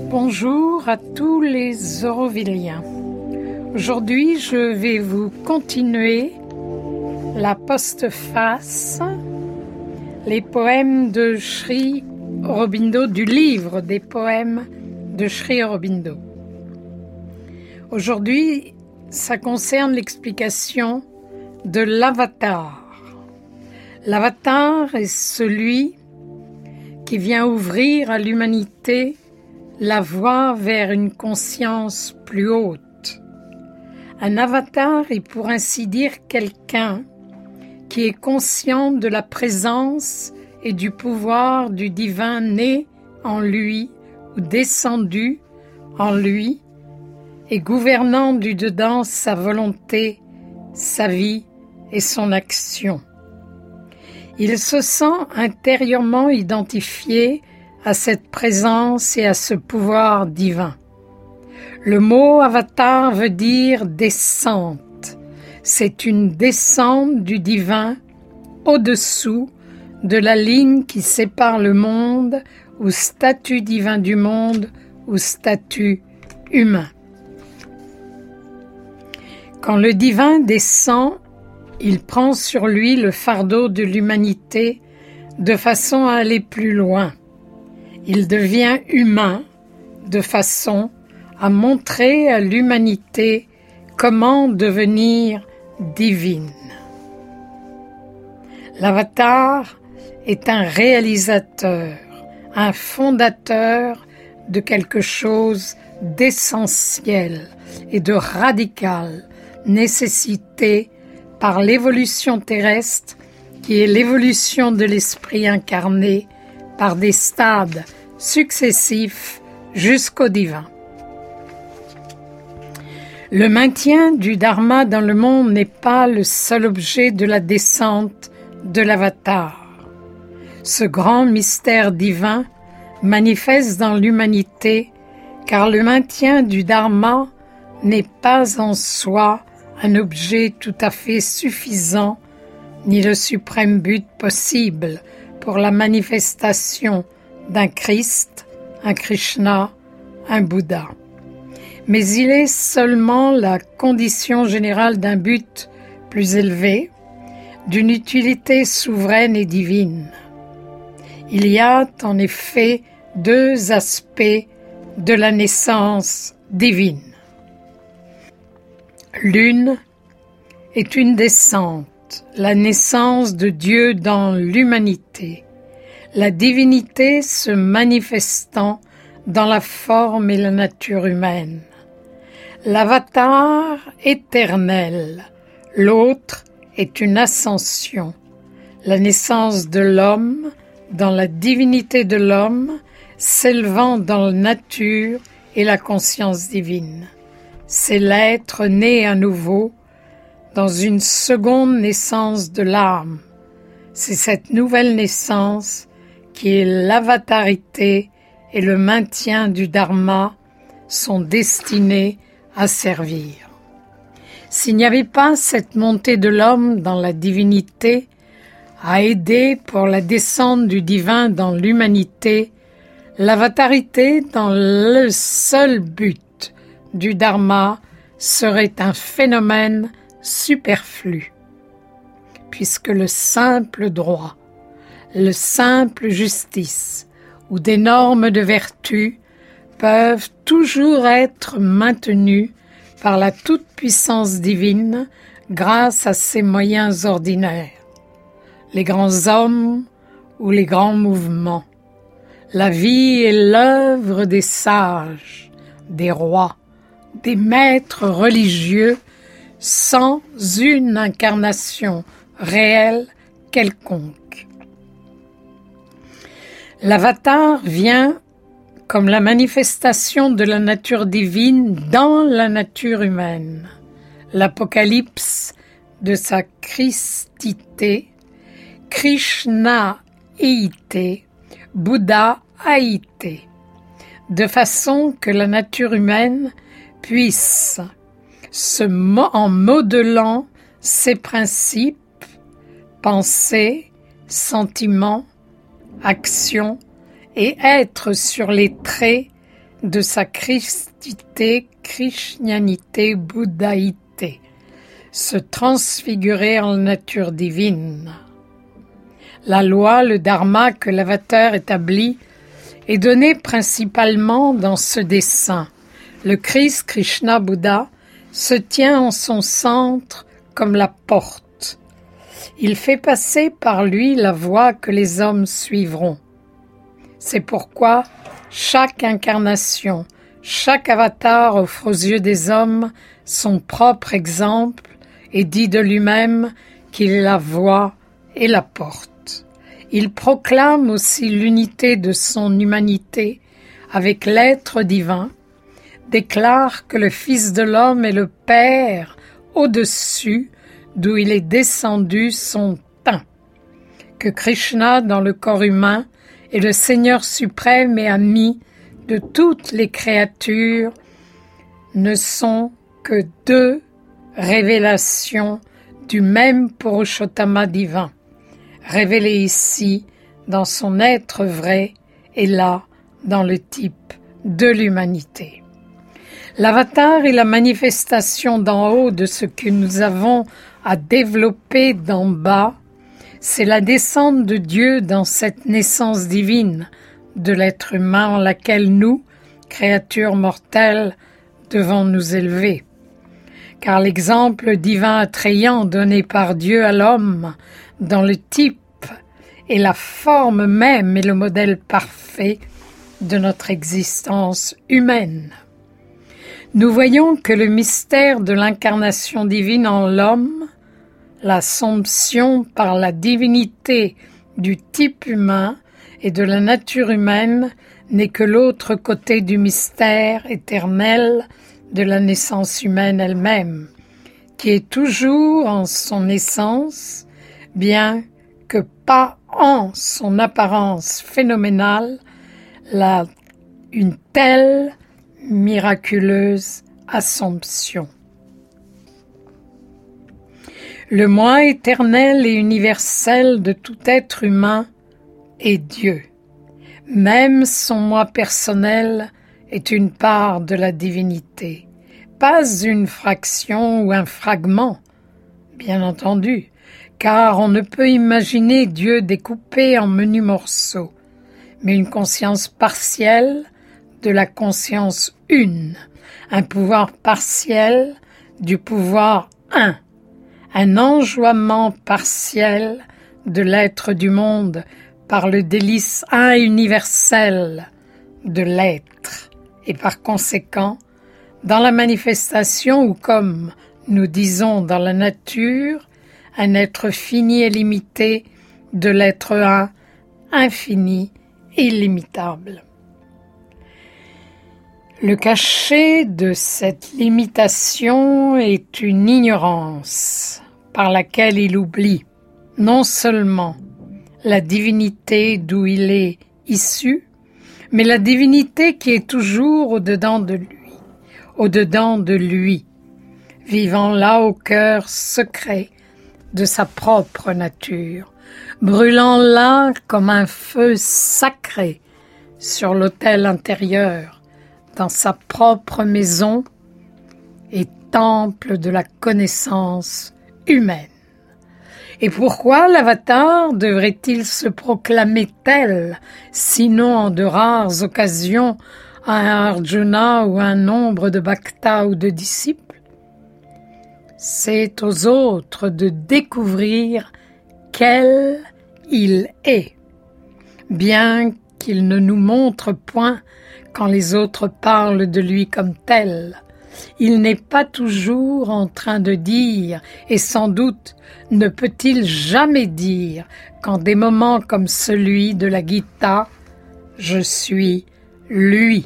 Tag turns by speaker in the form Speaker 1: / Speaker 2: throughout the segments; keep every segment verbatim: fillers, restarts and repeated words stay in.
Speaker 1: Bonjour à tous les Aurovilliens. Aujourd'hui, je vais vous continuer la postface, les poèmes de Sri Aurobindo, du livre des poèmes de Sri Aurobindo. Aujourd'hui, ça concerne l'explication de l'avatar. L'avatar est celui qui vient ouvrir à l'humanité la voie vers une conscience plus haute. Un avatar est pour ainsi dire quelqu'un qui est conscient de la présence et du pouvoir du divin né en lui ou descendu en lui et gouvernant du dedans sa volonté, sa vie et son action. Il se sent intérieurement identifié à cette présence et à ce pouvoir divin. Le mot avatar veut dire descente. C'est une descente du divin au-dessous de la ligne qui sépare le monde ou statut divin du monde ou statut humain. Quand le divin descend, il prend sur lui le fardeau de l'humanité de façon à aller plus loin. Il devient humain de façon à montrer à l'humanité comment devenir divine. L'avatar est un réalisateur, un fondateur de quelque chose d'essentiel et de radical, nécessité par l'évolution terrestre qui est l'évolution de l'esprit incarné par des stades successifs jusqu'au divin. Le maintien du dharma dans le monde n'est pas le seul objet de la descente de l'avatar. Ce grand mystère divin manifeste dans l'humanité car le maintien du dharma n'est pas en soi un objet tout à fait suffisant ni le suprême but possible pour la manifestation d'un Christ, un Krishna, un Bouddha. Mais il est seulement la condition générale d'un but plus élevé, d'une utilité souveraine et divine. Il y a en effet deux aspects de la naissance divine. L'une est une descente, la naissance de Dieu dans l'humanité, la divinité se manifestant dans la forme et la nature humaine. L'avatar éternel, l'autre est une ascension, la naissance de l'homme dans la divinité de l'homme, s'élevant dans la nature et la conscience divine. C'est l'être né à nouveau dans une seconde naissance de l'âme. C'est cette nouvelle naissance qui est l'avatarité et le maintien du dharma sont destinés à servir. S'il n'y avait pas cette montée de l'homme dans la divinité, à aider pour la descente du divin dans l'humanité, l'avatarité dans le seul but du dharma serait un phénomène superflu, puisque le simple droit, le simple justice ou des normes de vertu peuvent toujours être maintenus par la toute-puissance divine grâce à ses moyens ordinaires, les grands hommes ou les grands mouvements. La vie est l'œuvre des sages, des rois, des maîtres religieux sans une incarnation réelle quelconque. L'avatar vient comme la manifestation de la nature divine dans la nature humaine, l'apocalypse de sa Christité, Krishna-éité, Bouddha-aïté, de façon que la nature humaine puisse, se mo- en modelant ses principes, pensées, sentiments, actions, et être sur les traits de sa christité, krishnianité, bouddhaïté, se transfigurer en nature divine. La loi, le dharma que l'avatar établit est donné principalement dans ce dessin. Le Christ, Krishna, Bouddha, se tient en son centre comme la porte. Il fait passer par lui la voie que les hommes suivront. C'est pourquoi chaque incarnation, chaque avatar offre aux yeux des hommes son propre exemple et dit de lui-même qu'il est la voie et la porte. Il proclame aussi l'unité de son humanité avec l'être divin, déclare que le Fils de l'homme est le Père au-dessus d'où il est descendu son teint, que Krishna dans le corps humain est le Seigneur suprême et ami de toutes les créatures, ne sont que deux révélations du même Purushottama divin, révélé ici dans son être vrai et là dans le type de l'humanité. L'avatar est la manifestation d'en haut de ce que nous avons à développer d'en bas. C'est la descente de Dieu dans cette naissance divine de l'être humain en laquelle nous, créatures mortelles, devons nous élever. Car l'exemple divin attrayant donné par Dieu à l'homme dans le type et la forme même est le modèle parfait de notre existence humaine. Nous voyons que le mystère de l'incarnation divine en l'homme, l'assomption par la divinité du type humain et de la nature humaine n'est que l'autre côté du mystère éternel de la naissance humaine elle-même, qui est toujours en son essence, bien que pas en son apparence phénoménale, la, une telle miraculeuse assomption. Le moi éternel et universel de tout être humain est Dieu. Même son moi personnel est une part de la divinité, pas une fraction ou un fragment, bien entendu, car on ne peut imaginer Dieu découpé en menus morceaux, mais une conscience partielle de la conscience une, un pouvoir partiel du pouvoir un, un enjoiement partiel de l'être du monde par le délice un universel de l'être, et par conséquent, dans la manifestation ou comme nous disons dans la nature, un être fini et limité de l'être un, infini et illimitable. Le cachet de cette limitation est une ignorance par laquelle il oublie non seulement la divinité d'où il est issu, mais la divinité qui est toujours au-dedans de lui, au-dedans de lui, vivant là au cœur secret de sa propre nature, brûlant là comme un feu sacré sur l'autel intérieur, dans sa propre maison et temple de la connaissance humaine. Et pourquoi l'avatar devrait-il se proclamer tel, sinon en de rares occasions à un Arjuna ou un nombre de bhaktas ou de disciples? C'est aux autres de découvrir quel il est, bien qu'il ne nous montre point quand les autres parlent de lui comme tel. Il n'est pas toujours en train de dire, et sans doute ne peut-il jamais dire, qu'en des moments comme celui de la Gita, je suis lui.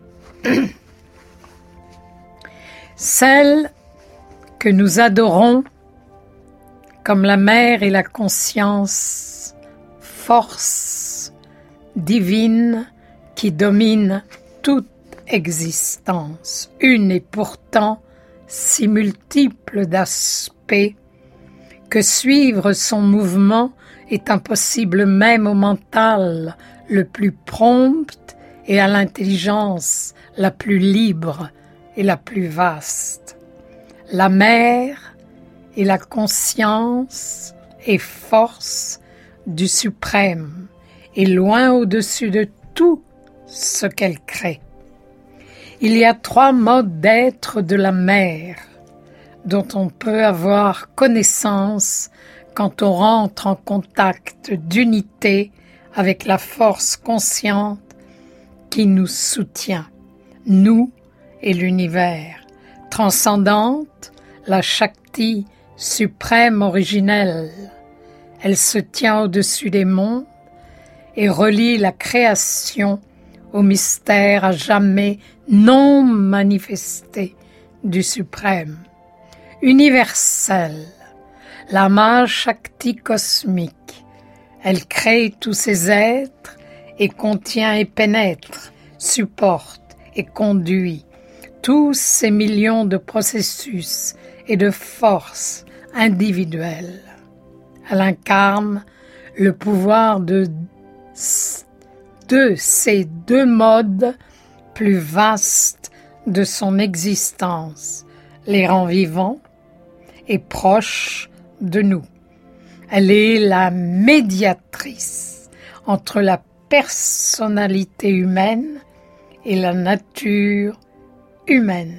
Speaker 1: Celle que nous adorons comme la mère et la conscience, force divine qui domine toute existence, une et pourtant si multiple d'aspects que suivre son mouvement est impossible même au mental le plus prompt et à l'intelligence la plus libre et la plus vaste. La mer est la conscience et force du suprême et loin au-dessus de tout ce qu'elle crée. Il y a trois modes d'être de la mer dont on peut avoir connaissance quand on rentre en contact d'unité avec la force consciente qui nous soutient, nous et l'univers. Transcendante, la Shakti suprême originelle. Elle se tient au-dessus des mondes et relie la création au mystère à jamais non manifesté du suprême. Universelle, la Maha Shakti cosmique. Elle crée tous ces êtres et contient et pénètre, supporte et conduit tous ces millions de processus et de forces individuelles. Elle incarne le pouvoir de, de ces deux modes plus vastes de son existence, les rend vivants et proches de nous. Elle est la médiatrice entre la personnalité humaine et la nature humaine.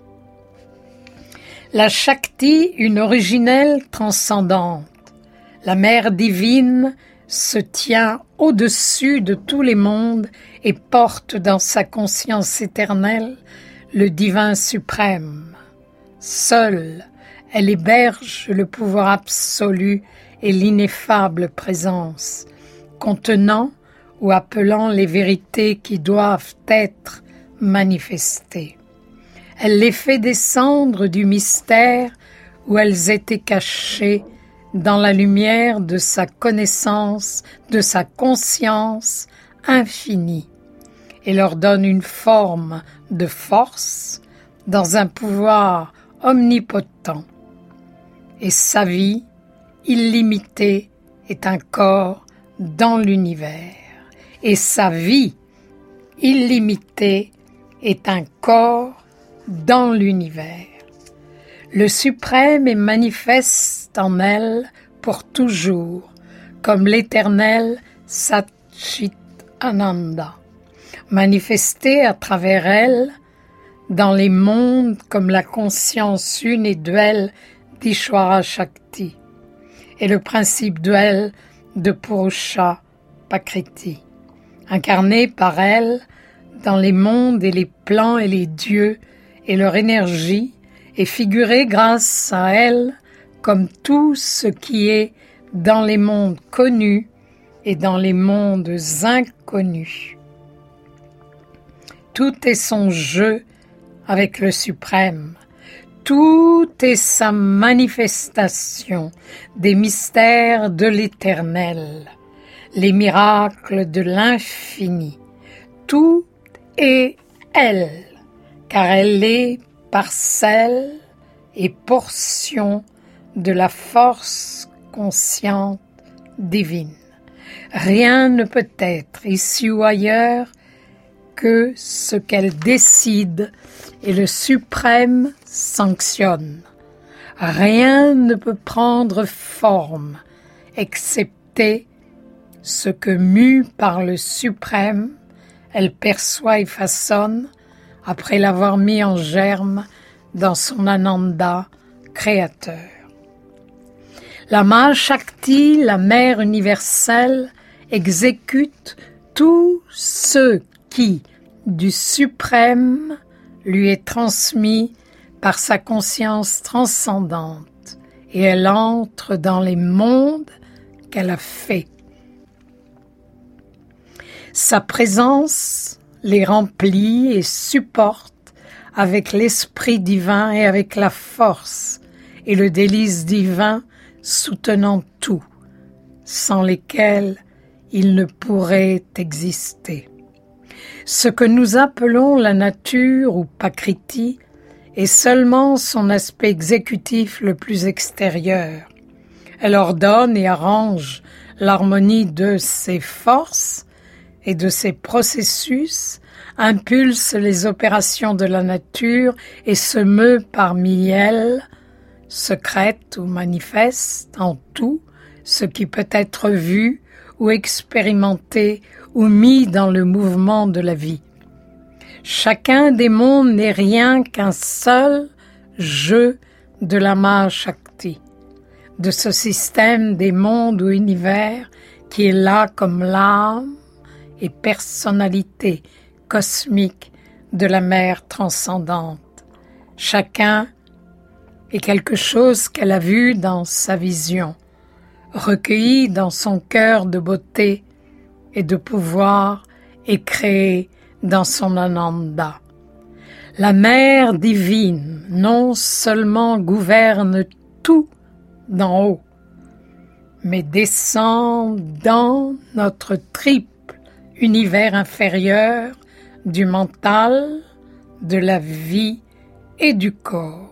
Speaker 1: La Shakti, une originelle transcendante, la mère divine se tient au-dessus de tous les mondes et porte dans sa conscience éternelle le divin suprême. Seule, elle héberge le pouvoir absolu et l'ineffable présence, contenant ou appelant les vérités qui doivent être manifestées. Elle les fait descendre du mystère où elles étaient cachées dans la lumière de sa connaissance, de sa conscience infinie, et leur donne une forme de force dans un pouvoir omnipotent. Et sa vie illimitée est un corps dans l'univers. Et sa vie illimitée est un corps dans l'univers. Le suprême est manifeste en elle pour toujours, comme l'éternel Satchit Ananda, manifesté à travers elle dans les mondes comme la conscience une et duelle d'Ishwara Shakti et le principe duel de Purusha Pakriti, incarné par elle dans les mondes et les plans et les dieux et leur énergie, et figuré grâce à elle comme tout ce qui est dans les mondes connus et dans les mondes inconnus. Tout est son jeu avec le suprême, tout est sa manifestation des mystères de l'éternel, les miracles de l'infini. Tout est elle, car elle est parcelle et portion de la force consciente divine. Rien ne peut être ici ou ailleurs que ce qu'elle décide et le suprême sanctionne. Rien ne peut prendre forme, excepté ce que, mue par le suprême, elle perçoit et façonne après l'avoir mis en germe dans son Ananda créateur. La Maha Shakti, la mère universelle, exécute tout ce qui, du suprême, lui est transmis par sa conscience transcendante, et elle entre dans les mondes qu'elle a faits. Sa présence les remplit et supporte avec l'esprit divin et avec la force et le délice divin soutenant tout, sans lesquels il ne pourrait exister. Ce que nous appelons la nature ou Pakriti est seulement son aspect exécutif le plus extérieur. Elle ordonne et arrange l'harmonie de ses forces, et de ses processus impulse les opérations de la nature et se meut parmi elles, secrète ou manifeste, en tout ce qui peut être vu ou expérimenté ou mis dans le mouvement de la vie. Chacun des mondes n'est rien qu'un seul jeu de la Mahashakti, de ce système des mondes ou univers qui est là comme l'âme et personnalité cosmique de la mère transcendante. Chacun est quelque chose qu'elle a vu dans sa vision, recueilli dans son cœur de beauté et de pouvoir et créé dans son ananda. La mère divine non seulement gouverne tout d'en haut, mais descend dans notre triple univers inférieur du mental, de la vie et du corps.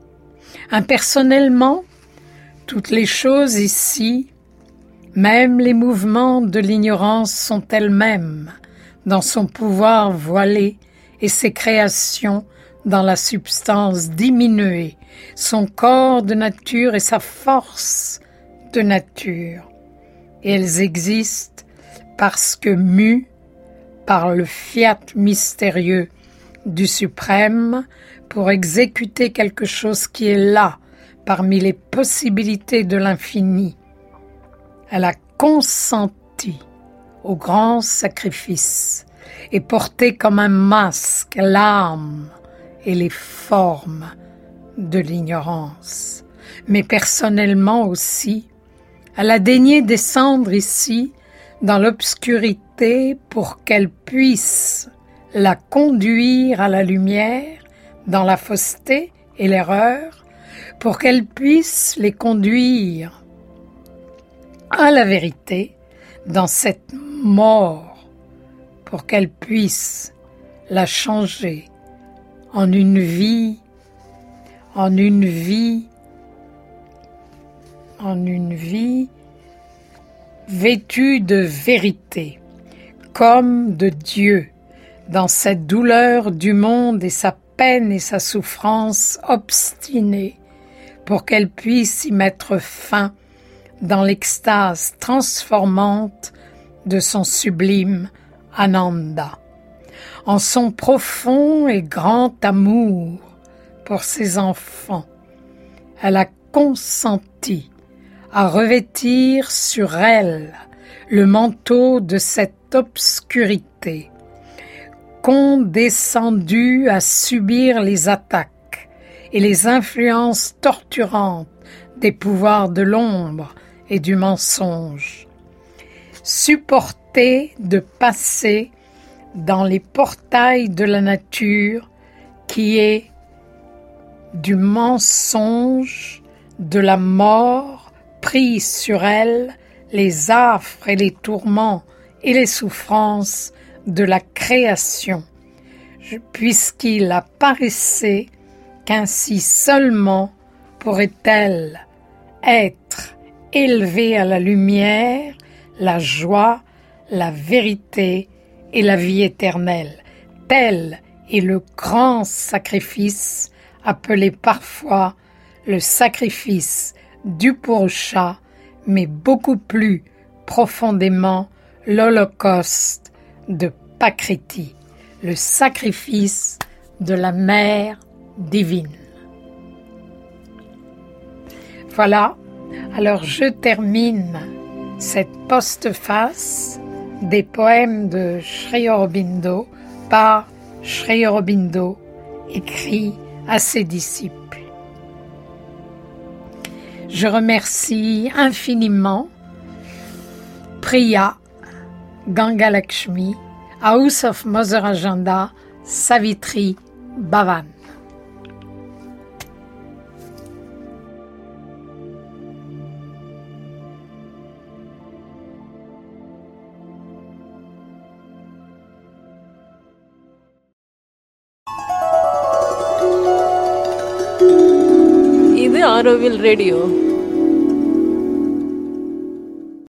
Speaker 1: Impersonnellement, toutes les choses ici, même les mouvements de l'ignorance, sont elles-mêmes dans son pouvoir voilé et ses créations dans la substance diminuée, son corps de nature et sa force de nature. Et elles existent parce que mues par le fiat mystérieux du suprême pour exécuter quelque chose qui est là, parmi les possibilités de l'infini. Elle a consenti au grand sacrifice et porté comme un masque l'âme et les formes de l'ignorance. Mais personnellement aussi, elle a daigné descendre ici dans l'obscurité pour qu'elle puisse la conduire à la lumière dans la fausseté et l'erreur, pour qu'elle puisse les conduire à la vérité dans cette mort, pour qu'elle puisse la changer en une vie, en une vie, en une vie vêtue de vérité, comme de Dieu, dans cette douleur du monde et sa peine et sa souffrance obstinée, pour qu'elle puisse y mettre fin dans l'extase transformante de son sublime Ananda. En son profond et grand amour pour ses enfants, elle a consenti à revêtir sur elle le manteau de cette obscurité, condescendue à subir les attaques et les influences torturantes des pouvoirs de l'ombre et du mensonge, supporter de passer dans les portails de la nature qui est du mensonge, de la mort, pris sur elle les affres et les tourments et les souffrances de la création, puisqu'il apparaissait qu'ainsi seulement pourrait-elle être élevée à la lumière, la joie, la vérité et la vie éternelle. Tel est le grand sacrifice appelé parfois le sacrifice du Purusha, mais beaucoup plus profondément l'Holocauste de Pakriti, le sacrifice de la mère divine. Voilà, alors je termine cette postface des poèmes de Sri Aurobindo par Sri Aurobindo, écrit à ses disciples. Je remercie infiniment Priya, Ganga Lakshmi, House of Mother Ajanda, Savitri, Bhavan.
Speaker 2: இது ஆரோவில் ரேடியோ.